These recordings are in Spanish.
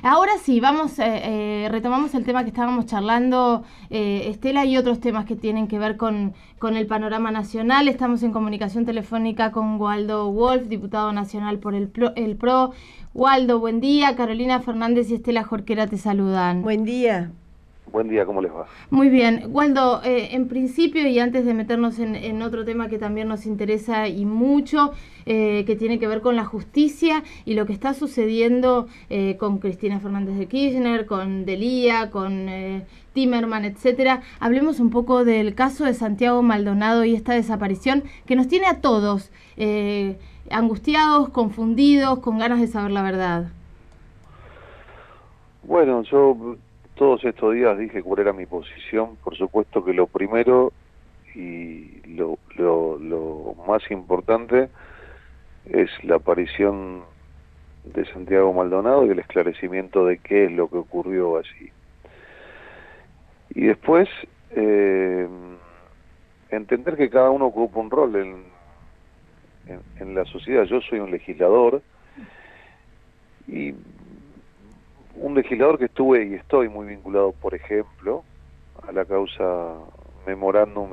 Ahora sí, vamos, retomamos el tema que estábamos charlando, Estela, y otros temas que tienen que ver con el panorama nacional. Estamos en comunicación telefónica con Waldo Wolf, diputado nacional por el PRO. Waldo, buen día. Carolina Fernández y Estela Jorquera te saludan. Buen día. Buen día, ¿cómo les va? Muy bien. Waldo, en principio, y antes de meternos en otro tema que también nos interesa y mucho, que tiene que ver con la justicia y lo que está sucediendo con Cristina Fernández de Kirchner, con Delía, con Timerman, etcétera. Hablemos un poco del caso de Santiago Maldonado y esta desaparición que nos tiene a todos angustiados, confundidos, con ganas de saber la verdad. Bueno, yo todos estos días dije cuál era mi posición. Por supuesto que lo primero y lo más importante es la aparición de Santiago Maldonado y el esclarecimiento de qué es lo que ocurrió allí. Y después, entender que cada uno ocupa un rol en la sociedad. Yo soy un legislador y un legislador que estuve y estoy muy vinculado, por ejemplo, a la causa Memorándum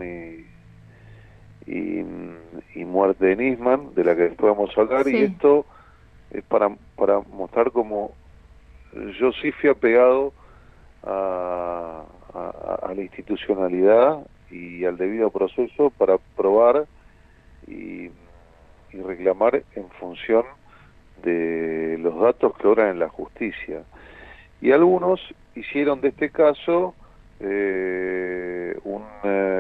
y muerte de Nisman, de la que después vamos a hablar, sí. Y esto es para mostrar cómo yo sí fui apegado a la institucionalidad y al debido proceso para probar y reclamar en función de los datos que obran en la justicia. Y algunos hicieron de este caso un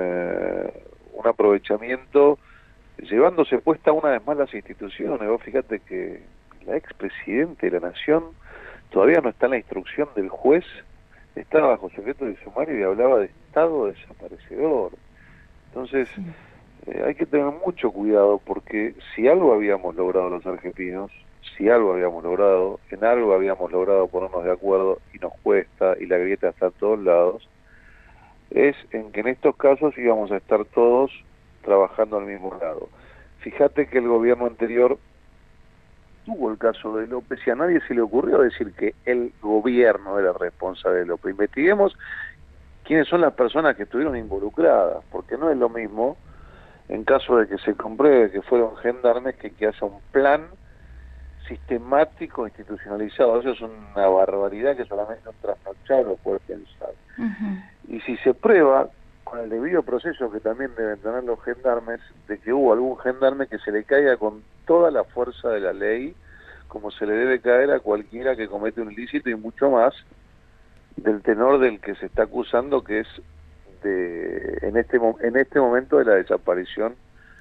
aprovechamiento, llevándose puesta una vez más las instituciones. Vos fíjate que la expresidente de la Nación todavía no está en la instrucción del juez, estaba bajo secreto de sumario y hablaba de estado desaparecedor. Entonces, hay que tener mucho cuidado, porque si algo habíamos logrado los argentinos, si algo habíamos logrado, en algo habíamos logrado ponernos de acuerdo, y nos cuesta, y la grieta está a todos lados, es en que en estos casos íbamos a estar todos trabajando al mismo lado. Fíjate que el gobierno anterior tuvo el caso de López y a nadie se le ocurrió decir que el gobierno era responsable de López. Investiguemos quiénes son las personas que estuvieron involucradas, porque no es lo mismo, en caso de que se compruebe que fueron gendarmes, que haya un plan sistemático, institucionalizado. Eso es una barbaridad que solamente un trasnochado lo puede pensar. Y si se prueba, con el debido proceso que también deben tener los gendarmes, de que hubo algún gendarme que se le caiga con toda la fuerza de la ley, como se le debe caer a cualquiera que comete un ilícito, y mucho más del tenor del que se está acusando, que es en este momento de la desaparición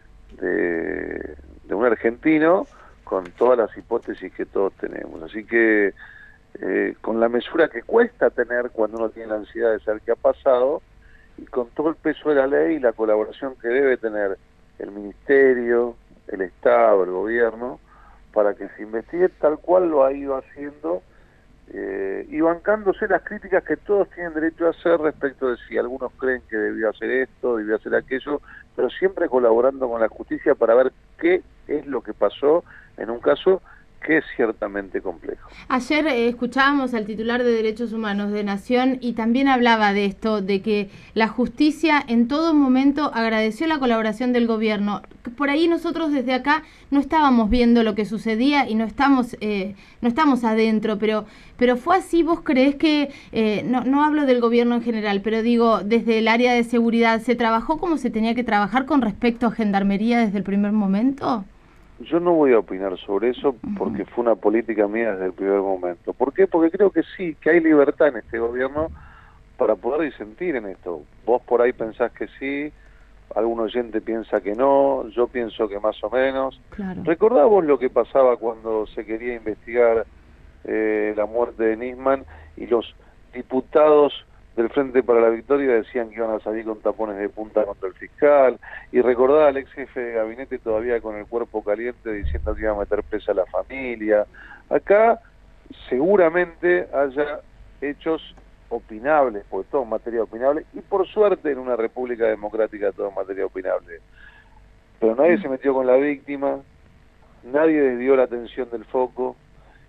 de un argentino, con todas las hipótesis que todos tenemos. Así que con la mesura que cuesta tener cuando uno tiene la ansiedad de saber qué ha pasado, y con todo el peso de la ley y la colaboración que debe tener el Ministerio, el Estado, el Gobierno, para que se investigue tal cual lo ha ido haciendo, y bancándose las críticas que todos tienen derecho a hacer respecto de si algunos creen que debió hacer esto, debió hacer aquello, pero siempre colaborando con la justicia para ver qué es lo que pasó en un caso que es ciertamente complejo. Ayer escuchábamos al titular de Derechos Humanos de Nación y también hablaba de esto, de que la justicia en todo momento agradeció la colaboración del gobierno. Por ahí nosotros desde acá no estábamos viendo lo que sucedía y no estamos adentro, pero fue así. ¿Vos creés que, no hablo del gobierno en general, pero digo, desde el área de seguridad, ¿se trabajó como se tenía que trabajar con respecto a Gendarmería desde el primer momento? Yo no voy a opinar sobre eso, porque fue una política mía desde el primer momento. ¿Por qué? Porque creo que sí, que hay libertad en este gobierno para poder disentir en esto. Vos por ahí pensás que sí, algún oyente piensa que no, yo pienso que más o menos. Claro. ¿Recordás vos lo que pasaba cuando se quería investigar la muerte de Nisman y los diputados del Frente para la Victoria decían que iban a salir con tapones de punta contra el fiscal? Y recordaba al ex jefe de gabinete todavía con el cuerpo caliente diciendo que iba a meter presa a la familia. Acá seguramente haya hechos opinables, porque todo es materia opinable, y por suerte en una república democrática todo es materia opinable. Pero nadie se metió con la víctima, nadie desvió la atención del foco,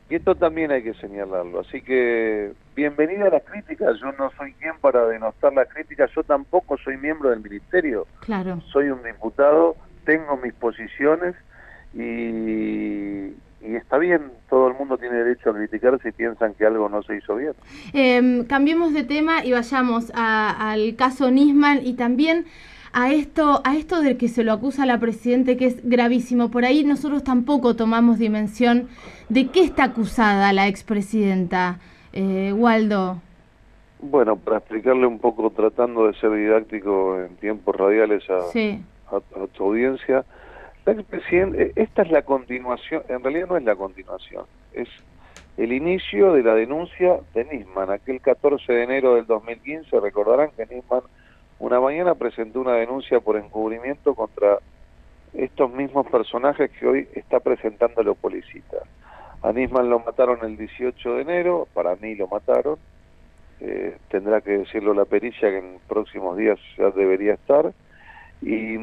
Y esto también hay que señalarlo. Así que, bienvenida a las críticas. Yo no soy quien para denostar las críticas. Yo tampoco soy miembro del ministerio. Claro. Soy un diputado, tengo mis posiciones y está bien. Todo el mundo tiene derecho a criticar si piensan que algo no se hizo bien. Cambiemos de tema y vayamos al caso Nisman y también a esto del que se lo acusa a la Presidente, que es gravísimo. Por ahí nosotros tampoco tomamos dimensión de qué está acusada la expresidenta, Waldo. Bueno, para explicarle un poco, tratando de ser didáctico en tiempos radiales Sí. a tu audiencia, la expresidente, esta es la continuación, en realidad no es la continuación, es el inicio de la denuncia de Nisman. Aquel 14 de enero del 2015, recordarán que Nisman una mañana presentó una denuncia por encubrimiento contra estos mismos personajes que hoy está presentando Leopolicita. A Nisman lo mataron el 18 de enero, para mí lo mataron, tendrá que decirlo la pericia que en próximos días ya debería estar, y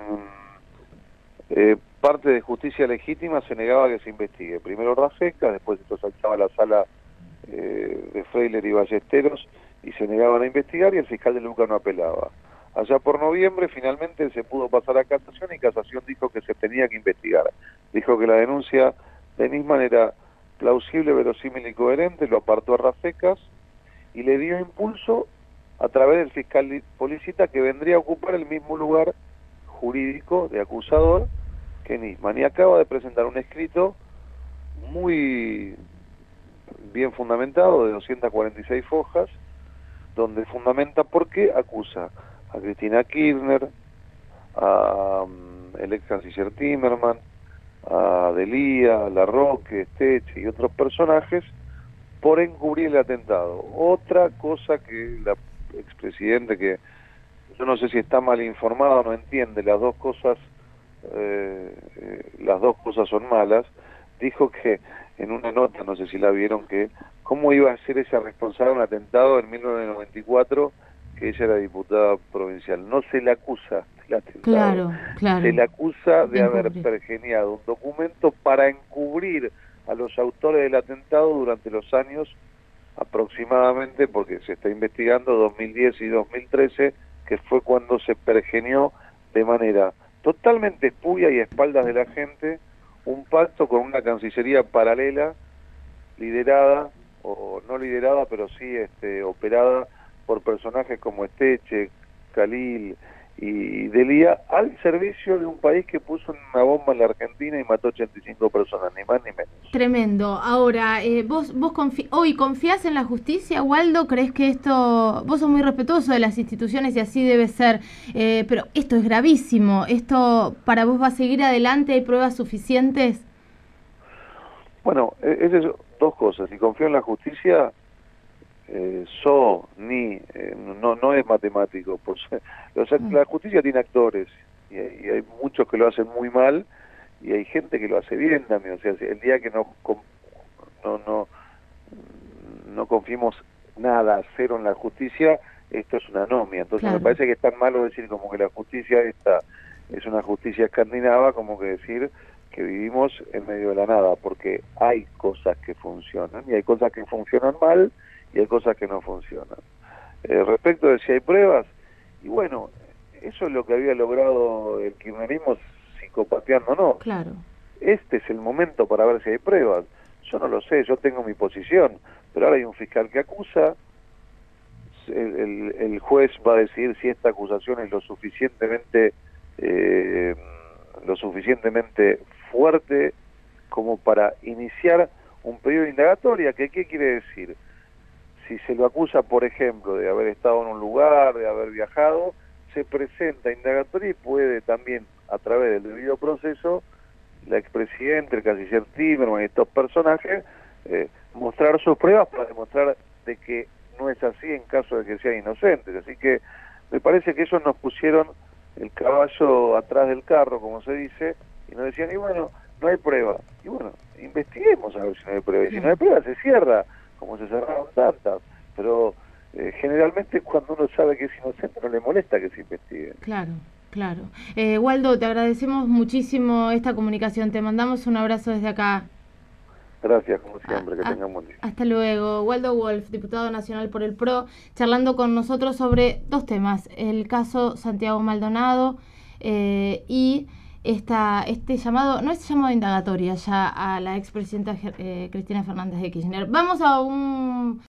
parte de Justicia Legítima se negaba que se investigue. Primero Rafecas, después esto saltaba a la sala de Freiler y Ballesteros y se negaban a investigar y el fiscal de Luca no apelaba. Allá por noviembre finalmente se pudo pasar a casación y casación dijo que se tenía que investigar. Dijo que la denuncia de Nisman era plausible, verosímil y coherente, lo apartó a Rafecas y le dio impulso a través del fiscal Policita, que vendría a ocupar el mismo lugar jurídico de acusador que Nisman, y acaba de presentar un escrito muy bien fundamentado de 246 hojas donde fundamenta por qué acusa a Cristina Kirchner, a el ex canciller Timerman, a Delía, Larroque, Steche y otros personajes por encubrir el atentado. Otra cosa que la expresidente, que yo no sé si está mal informada o no entiende, las dos cosas son malas, dijo que en una nota, no sé si la vieron, que cómo iba a ser ella responsable de un atentado en 1994, que ella era diputada provincial. No se le acusa del atentado, Claro. se le acusa de haber pergeniado un documento para encubrir a los autores del atentado durante los años aproximadamente, porque se está investigando, 2010 y 2013, que fue cuando se pergenió de manera totalmente espuria y a espaldas de la gente un pacto con una cancillería paralela, liderada, o no liderada, pero sí operada por personajes como Steche, Khalil y Delía, al servicio de un país que puso una bomba en la Argentina y mató 85 personas, ni más ni menos. Tremendo. Ahora, ¿vos hoy confías en la justicia, Waldo? ¿Crees que esto... Vos sos muy respetuoso de las instituciones y así debe ser, pero esto es gravísimo. ¿Esto para vos va a seguir adelante? ¿Hay pruebas suficientes? Bueno, esas dos cosas. Si confío en la justicia, no es matemático. La justicia tiene actores y hay muchos que lo hacen muy mal y hay gente que lo hace bien también. O sea, el día que no confiemos nada, cero en la justicia, esto es una anomia. Entonces me parece que es tan malo decir como que la justicia esta es una justicia escandinava, como que decir que vivimos en medio de la nada, porque hay cosas que funcionan y hay cosas que funcionan mal y hay cosas que no funcionan. Respecto de si hay pruebas, y bueno, eso es lo que había logrado el kirchnerismo, psicopateando o no. Claro. Este es el momento para ver si hay pruebas. Yo no lo sé, yo tengo mi posición, pero ahora hay un fiscal que acusa, el juez va a decidir si esta acusación es lo suficientemente fuerte como para iniciar un periodo de indagatoria. ¿Qué quiere decir? Si se lo acusa, por ejemplo, de haber estado en un lugar, de haber viajado, se presenta indagatoria y puede también, a través del debido proceso, la expresidente, el canciller Timerman y estos personajes, mostrar sus pruebas para demostrar de que no es así en caso de que sean inocentes. Así que me parece que ellos nos pusieron el caballo atrás del carro, como se dice, y nos decían, y bueno, no hay prueba. Y bueno, investiguemos a ver si no hay prueba. Y si no hay prueba, se cierra, como se cerraron tantas. Pero generalmente cuando uno sabe que es inocente no le molesta que se investigue. Claro. Waldo, te agradecemos muchísimo esta comunicación. Te mandamos un abrazo desde acá. Gracias, como siempre, que tengan buen día. Hasta luego. Waldo Wolf, diputado nacional por el PRO, charlando con nosotros sobre dos temas, el caso Santiago Maldonado y este llamado, no es llamado indagatoria ya a la expresidenta Cristina Fernández de Kirchner. Vamos a un